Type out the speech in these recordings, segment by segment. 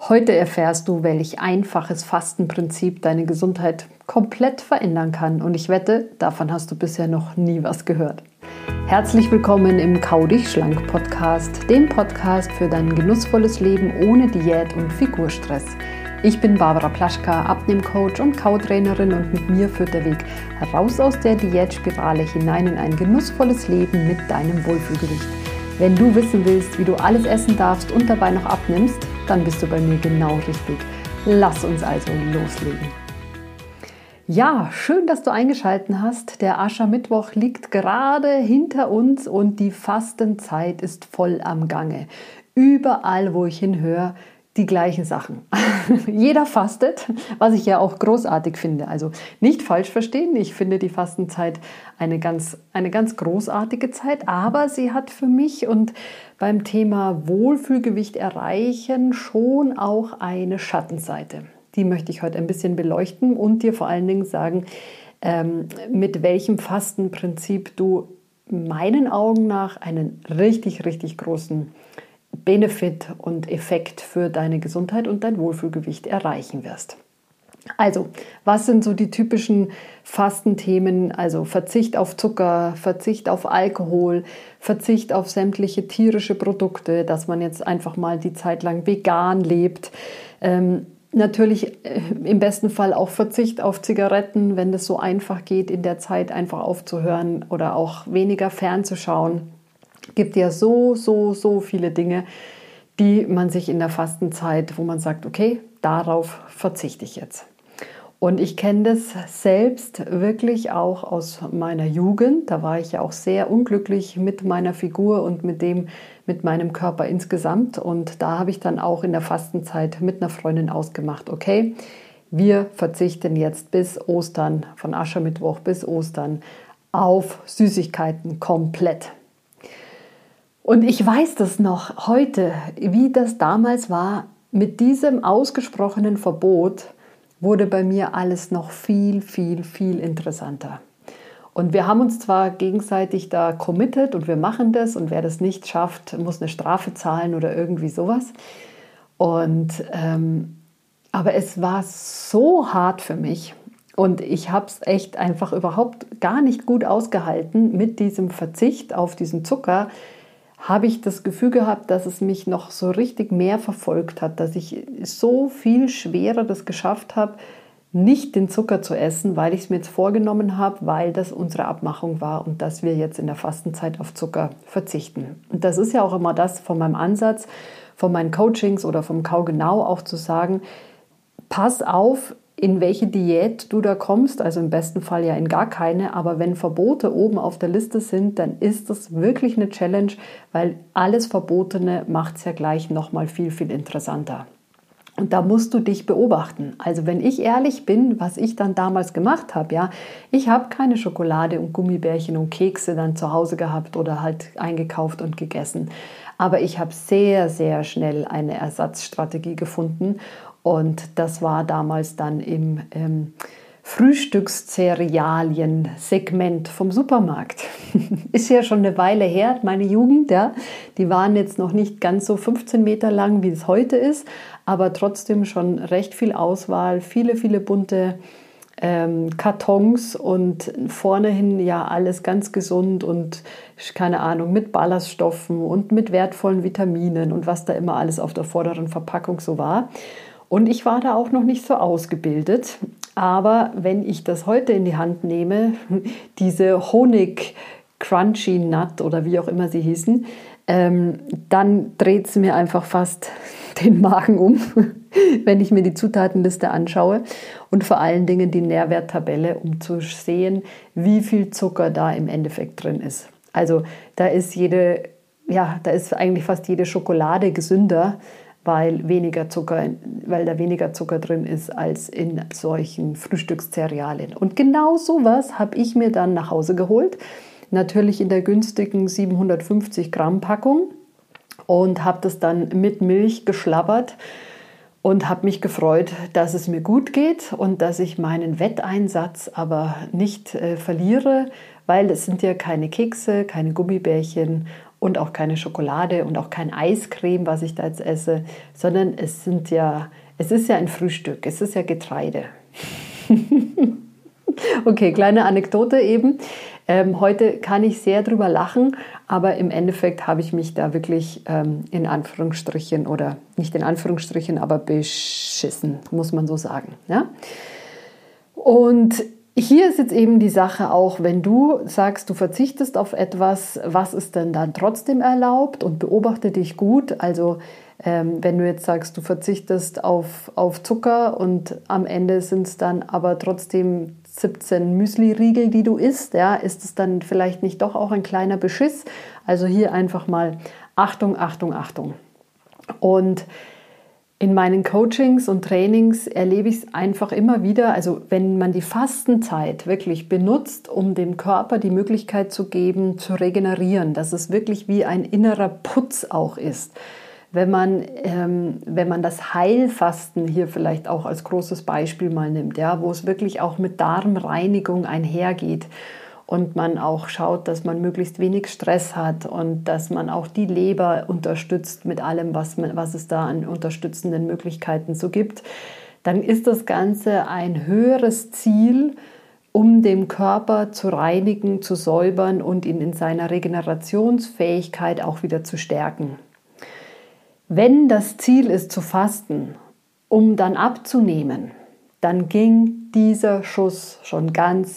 Heute erfährst du, welch einfaches Fastenprinzip deine Gesundheit komplett verändern kann. Und ich wette, davon hast du bisher noch nie was gehört. Herzlich willkommen im Kau dich schlank Podcast, dem Podcast für dein genussvolles Leben ohne Diät und Figurstress. Ich bin Barbara Plaschka, Abnehmcoach und Kautrainerin und mit mir führt der Weg heraus aus der Diätspirale hinein in ein genussvolles Leben mit deinem Wohlfühlgewicht. Wenn du wissen willst, wie du alles essen darfst und dabei noch abnimmst, dann bist du bei mir genau richtig. Lass uns also loslegen. Ja, schön, dass du eingeschaltet hast. Der Aschermittwoch liegt gerade hinter uns und die Fastenzeit ist voll am Gange. Überall, wo ich hinhöre, die gleichen Sachen. Jeder fastet, was ich ja auch großartig finde. Also nicht falsch verstehen, ich finde die Fastenzeit eine ganz großartige Zeit, aber sie hat für mich und beim Thema Wohlfühlgewicht erreichen schon auch eine Schattenseite. Die möchte ich heute ein bisschen beleuchten und dir vor allen Dingen sagen, mit welchem Fastenprinzip du meinen Augen nach einen richtig, richtig großen Benefit und Effekt für deine Gesundheit und dein Wohlfühlgewicht erreichen wirst. Also, was sind so die typischen Fastenthemen? Also Verzicht auf Zucker, Verzicht auf Alkohol, Verzicht auf sämtliche tierische Produkte, dass man jetzt einfach mal die Zeit lang vegan lebt. Natürlich im besten Fall auch Verzicht auf Zigaretten, wenn das so einfach geht, in der Zeit einfach aufzuhören oder auch weniger fernzuschauen. Gibt ja so viele Dinge, die man sich in der Fastenzeit, wo man sagt, okay, darauf verzichte ich jetzt. Und ich kenne das selbst wirklich auch aus meiner Jugend. Da war ich ja auch sehr unglücklich mit meiner Figur und mit meinem Körper insgesamt. Und da habe ich dann auch in der Fastenzeit mit einer Freundin ausgemacht, okay, wir verzichten jetzt bis Ostern, von Aschermittwoch bis Ostern, auf Süßigkeiten komplett. Und ich weiß das noch heute, wie das damals war. Mit diesem ausgesprochenen Verbot wurde bei mir alles noch viel interessanter. Und wir haben uns zwar gegenseitig da committed und wir machen das und wer das nicht schafft, muss eine Strafe zahlen oder irgendwie sowas. Aber es war so hart für mich und ich habe es echt einfach überhaupt gar nicht gut ausgehalten mit diesem Verzicht auf diesen Zucker. Habe ich das Gefühl gehabt, dass es mich noch so richtig mehr verfolgt hat, dass ich so viel schwerer das geschafft habe, nicht den Zucker zu essen, weil ich es mir jetzt vorgenommen habe, weil das unsere Abmachung war und dass wir jetzt in der Fastenzeit auf Zucker verzichten. Und das ist ja auch immer das von meinem Ansatz, von meinen Coachings oder vom Kau genau auch zu sagen, pass auf, in welche Diät du da kommst, also im besten Fall ja in gar keine, aber wenn Verbote oben auf der Liste sind, dann ist das wirklich eine Challenge, weil alles Verbotene macht es ja gleich nochmal viel interessanter. Und da musst du dich beobachten. Also wenn ich ehrlich bin, was ich dann damals gemacht habe, ja, ich habe keine Schokolade und Gummibärchen und Kekse dann zu Hause gehabt oder halt eingekauft und gegessen. Aber ich habe sehr schnell eine Ersatzstrategie gefunden. Und das war damals dann im Frühstückszerealien-Segment vom Supermarkt. Ist ja schon eine Weile her, meine Jugend, ja. Die waren jetzt noch nicht ganz so 15 Meter lang, wie es heute ist, aber trotzdem schon recht viel Auswahl, viele bunte Kartons und vorne hin ja alles ganz gesund und keine Ahnung, mit Ballaststoffen und mit wertvollen Vitaminen und was da immer alles auf der vorderen Verpackung so war. Und ich war da auch noch nicht so ausgebildet, aber wenn ich das heute in die Hand nehme, diese Honig-Crunchy Nut oder wie auch immer sie hießen, dann dreht es mir einfach fast den Magen um, wenn ich mir die Zutatenliste anschaue und vor allen Dingen die Nährwerttabelle, um zu sehen, wie viel Zucker da im Endeffekt drin ist. Also da ist eigentlich fast jede Schokolade gesünder, weil da weniger Zucker drin ist als in solchen Frühstückszerealien. Und genau sowas habe ich mir dann nach Hause geholt. Natürlich in der günstigen 750 Gramm Packung und habe das dann mit Milch geschlabbert und habe mich gefreut, dass es mir gut geht und dass ich meinen Wetteinsatz aber nicht verliere, weil es sind ja keine Kekse, keine Gummibärchen und auch keine Schokolade und auch kein Eiscreme, was ich da jetzt esse, sondern es ist ja ein Frühstück, es ist ja Getreide. Okay, kleine Anekdote eben. Heute kann ich sehr drüber lachen, aber im Endeffekt habe ich mich da wirklich in Anführungsstrichen oder nicht in Anführungsstrichen, aber beschissen, muss man so sagen. Ja? Und hier ist jetzt eben die Sache auch, wenn du sagst, du verzichtest auf etwas, was ist denn dann trotzdem erlaubt und beobachte dich gut. Also wenn du jetzt sagst, du verzichtest auf Zucker und am Ende sind es dann aber trotzdem 17 Müsli-Riegel, die du isst, ja, ist es dann vielleicht nicht doch auch ein kleiner Beschiss? Also hier einfach mal Achtung, Achtung, Achtung. Und in meinen Coachings und Trainings erlebe ich es einfach immer wieder, also wenn man die Fastenzeit wirklich benutzt, um dem Körper die Möglichkeit zu geben, zu regenerieren, dass es wirklich wie ein innerer Putz auch ist. Wenn man das Heilfasten hier vielleicht auch als großes Beispiel mal nimmt, ja, wo es wirklich auch mit Darmreinigung einhergeht und man auch schaut, dass man möglichst wenig Stress hat und dass man auch die Leber unterstützt mit allem, was es da an unterstützenden Möglichkeiten so gibt, dann ist das Ganze ein höheres Ziel, um den Körper zu reinigen, zu säubern und ihn in seiner Regenerationsfähigkeit auch wieder zu stärken. Wenn das Ziel ist zu fasten, um dann abzunehmen, dann ging dieser Schuss schon ganz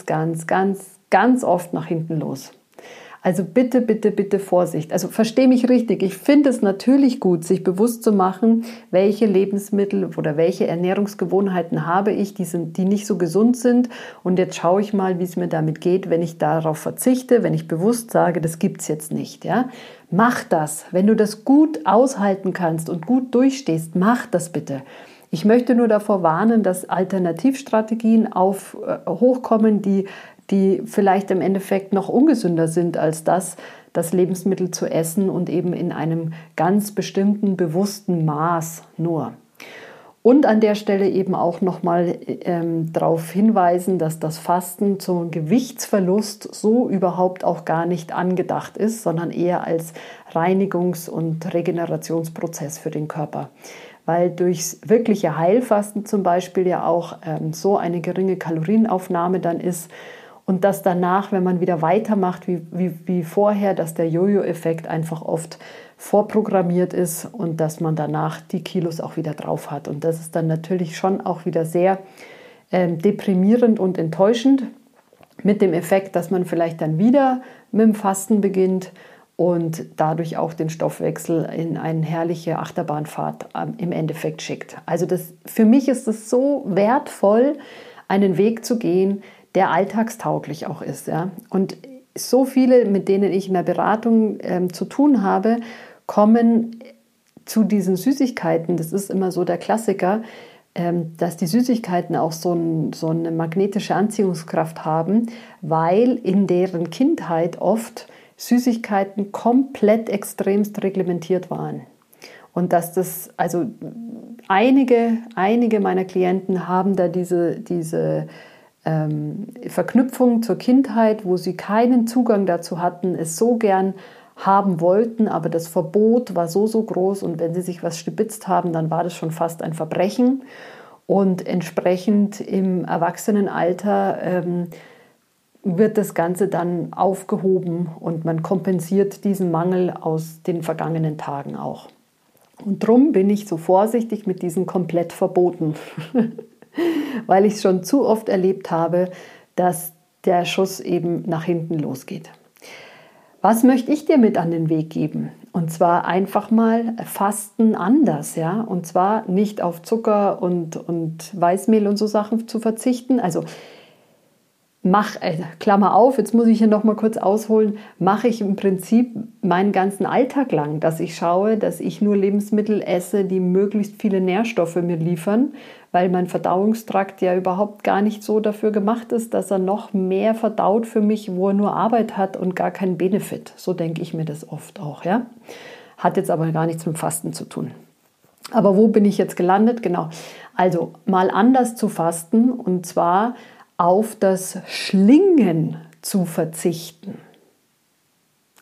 oft nach hinten los. Also bitte, bitte, bitte Vorsicht. Also verstehe mich richtig. Ich finde es natürlich gut, sich bewusst zu machen, welche Lebensmittel oder welche Ernährungsgewohnheiten habe ich, die nicht so gesund sind. Und jetzt schaue ich mal, wie es mir damit geht, wenn ich darauf verzichte, wenn ich bewusst sage, das gibt es jetzt nicht. Ja? Mach das. Wenn du das gut aushalten kannst und gut durchstehst, mach das bitte. Ich möchte nur davor warnen, dass Alternativstrategien hochkommen, die vielleicht im Endeffekt noch ungesünder sind als das Lebensmittel zu essen und eben in einem ganz bestimmten, bewussten Maß nur. Und an der Stelle eben auch nochmal darauf hinweisen, dass das Fasten zum Gewichtsverlust so überhaupt auch gar nicht angedacht ist, sondern eher als Reinigungs- und Regenerationsprozess für den Körper. Weil durchs wirkliche Heilfasten zum Beispiel ja auch so eine geringe Kalorienaufnahme dann ist, und dass danach, wenn man wieder weitermacht wie vorher, dass der Jojo-Effekt einfach oft vorprogrammiert ist und dass man danach die Kilos auch wieder drauf hat. Und das ist dann natürlich schon auch wieder sehr deprimierend und enttäuschend mit dem Effekt, dass man vielleicht dann wieder mit dem Fasten beginnt und dadurch auch den Stoffwechsel in eine herrliche Achterbahnfahrt im Endeffekt schickt. Also für mich ist es so wertvoll, einen Weg zu gehen, der alltagstauglich auch ist. Ja? Und so viele, mit denen ich in der Beratung zu tun habe, kommen zu diesen Süßigkeiten. Das ist immer so der Klassiker, dass die Süßigkeiten auch so eine magnetische Anziehungskraft haben, weil in deren Kindheit oft Süßigkeiten komplett extremst reglementiert waren. Und dass das, also einige meiner Klienten haben da diese Verknüpfung zur Kindheit, wo sie keinen Zugang dazu hatten, es so gern haben wollten, aber das Verbot war so groß und wenn sie sich was stibitzt haben, dann war das schon fast ein Verbrechen und entsprechend im Erwachsenenalter wird das Ganze dann aufgehoben und man kompensiert diesen Mangel aus den vergangenen Tagen auch. Und drum bin ich so vorsichtig mit diesen komplett Verboten. Weil ich es schon zu oft erlebt habe, dass der Schuss eben nach hinten losgeht. Was möchte ich dir mit an den Weg geben? Und zwar einfach mal Fasten anders, ja. Und zwar nicht auf Zucker und Weißmehl und so Sachen zu verzichten. Also Klammer auf, jetzt muss ich hier noch mal kurz ausholen, mache ich im Prinzip meinen ganzen Alltag lang, dass ich schaue, dass ich nur Lebensmittel esse, die möglichst viele Nährstoffe mir liefern, weil mein Verdauungstrakt ja überhaupt gar nicht so dafür gemacht ist, dass er noch mehr verdaut für mich, wo er nur Arbeit hat und gar keinen Benefit. So denke ich mir das oft auch, ja. Hat jetzt aber gar nichts mit Fasten zu tun. Aber wo bin ich jetzt gelandet? Genau. Also mal anders zu fasten und zwar auf das Schlingen zu verzichten.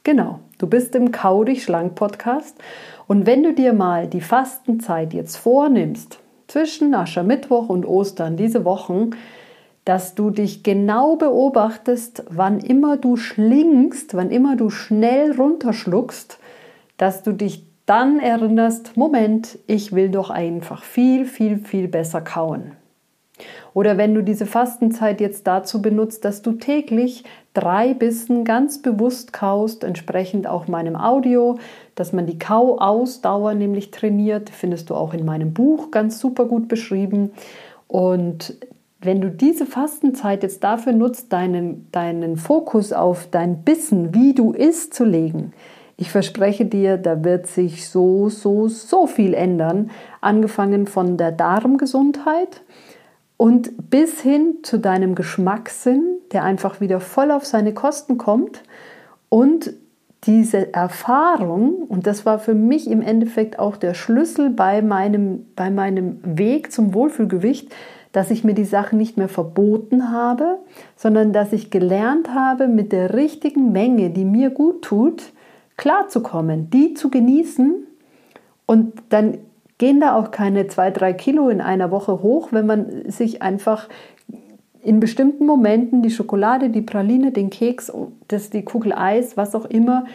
Genau, du bist im Kau dich schlank Podcast und wenn du dir mal die Fastenzeit jetzt vornimmst, zwischen Aschermittwoch und Ostern, diese Wochen, dass du dich genau beobachtest, wann immer du schlingst, wann immer du schnell runterschluckst, dass du dich dann erinnerst, Moment, ich will doch einfach viel, viel, viel besser kauen. Oder wenn du diese Fastenzeit jetzt dazu benutzt, dass du täglich 3 Bissen ganz bewusst kaust, entsprechend auch meinem Audio, dass man die Kauausdauer nämlich trainiert, findest du auch in meinem Buch ganz super gut beschrieben. Und wenn du diese Fastenzeit jetzt dafür nutzt, deinen Fokus auf dein Bissen, wie du isst, zu legen, ich verspreche dir, da wird sich so viel ändern, angefangen von der Darmgesundheit und bis hin zu deinem Geschmackssinn, der einfach wieder voll auf seine Kosten kommt. Und diese Erfahrung, und das war für mich im Endeffekt auch der Schlüssel bei meinem Weg zum Wohlfühlgewicht, dass ich mir die Sachen nicht mehr verboten habe, sondern dass ich gelernt habe, mit der richtigen Menge, die mir gut tut, klarzukommen, die zu genießen. Und dann gehen da auch keine 2-3 Kilo in einer Woche hoch, wenn man sich einfach in bestimmten Momenten die Schokolade, die Praline, den Keks, die Kugel Eis, was auch immer,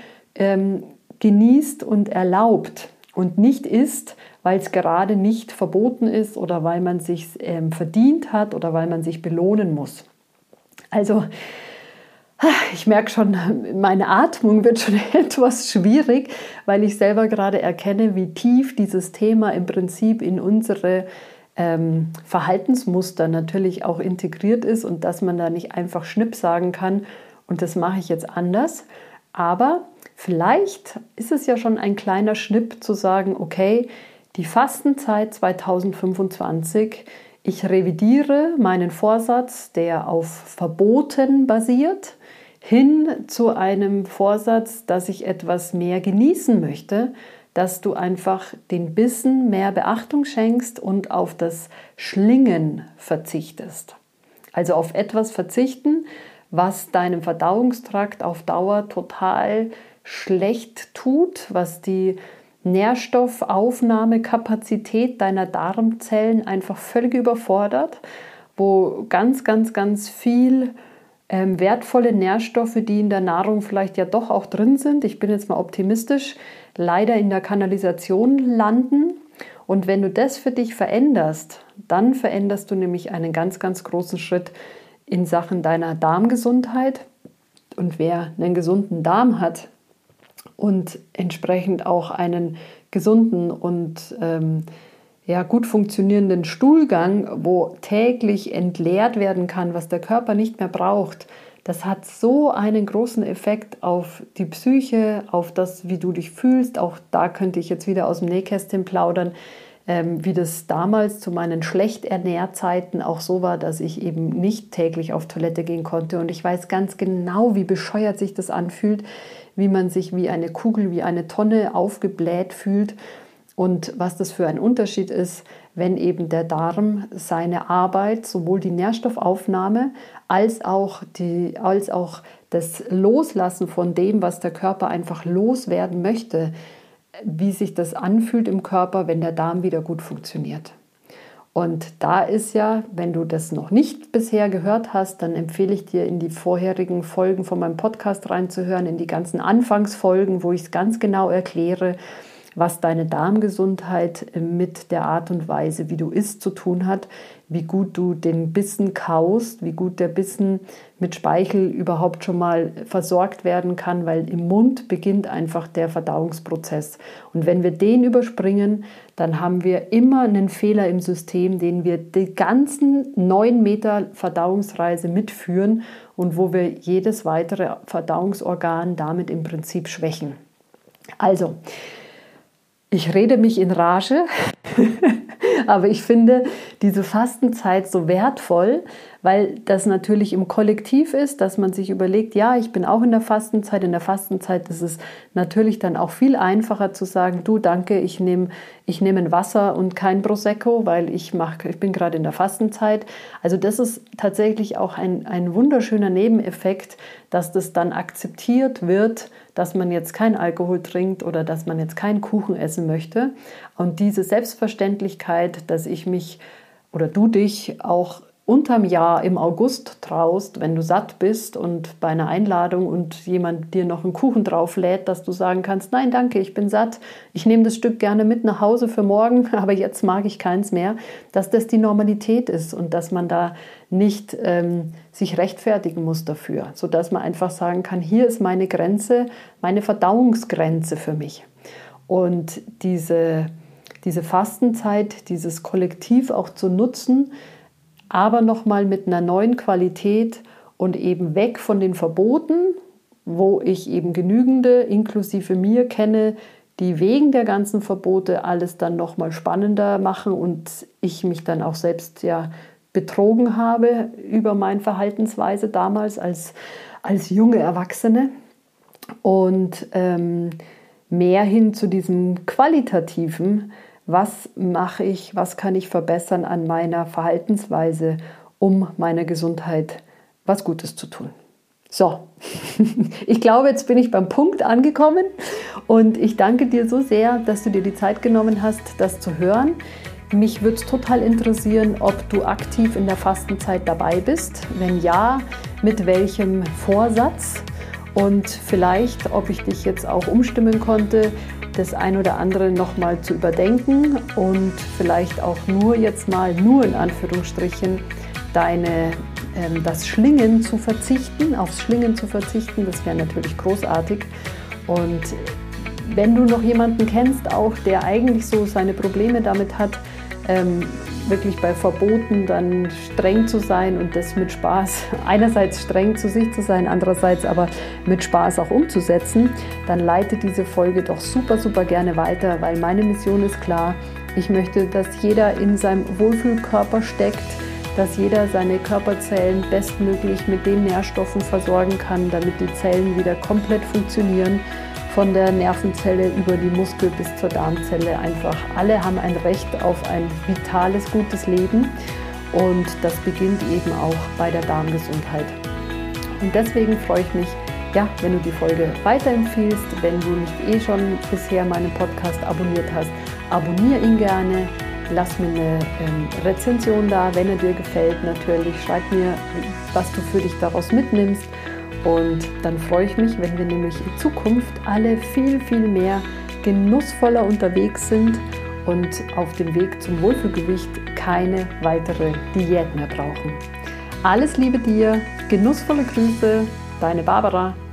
genießt und erlaubt und nicht isst, weil es gerade nicht verboten ist oder weil man sich verdient hat oder weil man sich belohnen muss. Also ich merke schon, meine Atmung wird schon etwas schwierig, weil ich selber gerade erkenne, wie tief dieses Thema im Prinzip in unsere Verhaltensmuster natürlich auch integriert ist und dass man da nicht einfach Schnipp sagen kann und das mache ich jetzt anders. Aber vielleicht ist es ja schon ein kleiner Schnipp zu sagen, okay, die Fastenzeit 2025, ich revidiere meinen Vorsatz, der auf Verboten basiert, hin zu einem Vorsatz, dass ich etwas mehr genießen möchte, dass du einfach den Bissen mehr Beachtung schenkst und auf das Schlingen verzichtest. Also auf etwas verzichten, was deinem Verdauungstrakt auf Dauer total schlecht tut, was die Nährstoffaufnahmekapazität deiner Darmzellen einfach völlig überfordert, wo ganz viel wertvolle Nährstoffe, die in der Nahrung vielleicht ja doch auch drin sind, ich bin jetzt mal optimistisch, leider in der Kanalisation landen. Und wenn du das für dich veränderst, dann veränderst du nämlich einen ganz großen Schritt in Sachen deiner Darmgesundheit. Und wer einen gesunden Darm hat und entsprechend auch einen gesunden und gut funktionierenden Stuhlgang, wo täglich entleert werden kann, was der Körper nicht mehr braucht, das hat so einen großen Effekt auf die Psyche, auf das, wie du dich fühlst. Auch da könnte ich jetzt wieder aus dem Nähkästchen plaudern, wie das damals zu meinen Schlecht-Ernährzeiten auch so war, dass ich eben nicht täglich auf Toilette gehen konnte. Und ich weiß ganz genau, wie bescheuert sich das anfühlt, wie man sich wie eine Kugel, wie eine Tonne aufgebläht fühlt. Und was das für ein Unterschied ist, wenn eben der Darm seine Arbeit, sowohl die Nährstoffaufnahme als auch das Loslassen von dem, was der Körper einfach loswerden möchte, wie sich das anfühlt im Körper, wenn der Darm wieder gut funktioniert. Und da ist ja, wenn du das noch nicht bisher gehört hast, dann empfehle ich dir, in die vorherigen Folgen von meinem Podcast reinzuhören, in die ganzen Anfangsfolgen, wo ich es ganz genau erkläre, was deine Darmgesundheit mit der Art und Weise, wie du isst, zu tun hat, wie gut du den Bissen kaust, wie gut der Bissen mit Speichel überhaupt schon mal versorgt werden kann, weil im Mund beginnt einfach der Verdauungsprozess. Und wenn wir den überspringen, dann haben wir immer einen Fehler im System, den wir die ganzen 9 Meter Verdauungsreise mitführen und wo wir jedes weitere Verdauungsorgan damit im Prinzip schwächen. Also, ich rede mich in Rage, aber ich finde diese Fastenzeit so wertvoll, weil das natürlich im Kollektiv ist, dass man sich überlegt, ja, ich bin auch in der Fastenzeit. In der Fastenzeit ist es natürlich dann auch viel einfacher zu sagen, du, danke, ich nehme ein Wasser und kein Prosecco, weil ich bin gerade in der Fastenzeit. Also das ist tatsächlich auch ein wunderschöner Nebeneffekt, dass das dann akzeptiert wird, dass man jetzt keinen Alkohol trinkt oder dass man jetzt keinen Kuchen essen möchte. Und diese Selbstverständlichkeit, dass ich mich oder du dich auch unterm Jahr im August traust, wenn du satt bist und bei einer Einladung und jemand dir noch einen Kuchen drauflädt, dass du sagen kannst, nein, danke, ich bin satt, ich nehme das Stück gerne mit nach Hause für morgen, aber jetzt mag ich keins mehr, dass das die Normalität ist und dass man da nicht sich rechtfertigen muss dafür, sodass man einfach sagen kann, hier ist meine Grenze, meine Verdauungsgrenze für mich. Und diese Fastenzeit, dieses Kollektiv auch zu nutzen, aber nochmal mit einer neuen Qualität und eben weg von den Verboten, wo ich eben genügende, inklusive mir, kenne, die wegen der ganzen Verbote alles dann nochmal spannender machen und ich mich dann auch selbst ja betrogen habe über meine Verhaltensweise damals als junge Erwachsene und mehr hin zu diesem Qualitativen. Was mache ich, was kann ich verbessern an meiner Verhaltensweise, um meiner Gesundheit was Gutes zu tun? So, ich glaube, jetzt bin ich beim Punkt angekommen und ich danke dir so sehr, dass du dir die Zeit genommen hast, das zu hören. Mich würde es total interessieren, ob du aktiv in der Fastenzeit dabei bist. Wenn ja, mit welchem Vorsatz? Und vielleicht, ob ich dich jetzt auch umstimmen konnte, das ein oder andere nochmal zu überdenken und vielleicht auch nur in Anführungsstrichen, aufs Schlingen zu verzichten, das wäre natürlich großartig. Und wenn du noch jemanden kennst, auch der eigentlich so seine Probleme damit hat, wirklich bei Verboten dann streng zu sein und das mit Spaß, einerseits streng zu sich zu sein, andererseits aber mit Spaß auch umzusetzen, dann leite diese Folge doch super, super gerne weiter, weil meine Mission ist klar, ich möchte, dass jeder in seinem Wohlfühlkörper steckt, dass jeder seine Körperzellen bestmöglich mit den Nährstoffen versorgen kann, damit die Zellen wieder komplett funktionieren, von der Nervenzelle über die Muskel bis zur Darmzelle. Einfach alle haben ein Recht auf ein vitales, gutes Leben und das beginnt eben auch bei der Darmgesundheit. Und deswegen freue ich mich, wenn du die Folge weiterempfiehlst, wenn du nicht schon bisher meinen Podcast abonniert hast, abonniere ihn gerne, lass mir eine Rezension da, wenn er dir gefällt natürlich, schreib mir, was du für dich daraus mitnimmst. Und dann freue ich mich, wenn wir nämlich in Zukunft alle viel, viel mehr genussvoller unterwegs sind und auf dem Weg zum Wohlfühlgewicht keine weitere Diät mehr brauchen. Alles Liebe dir, genussvolle Grüße, deine Barbara.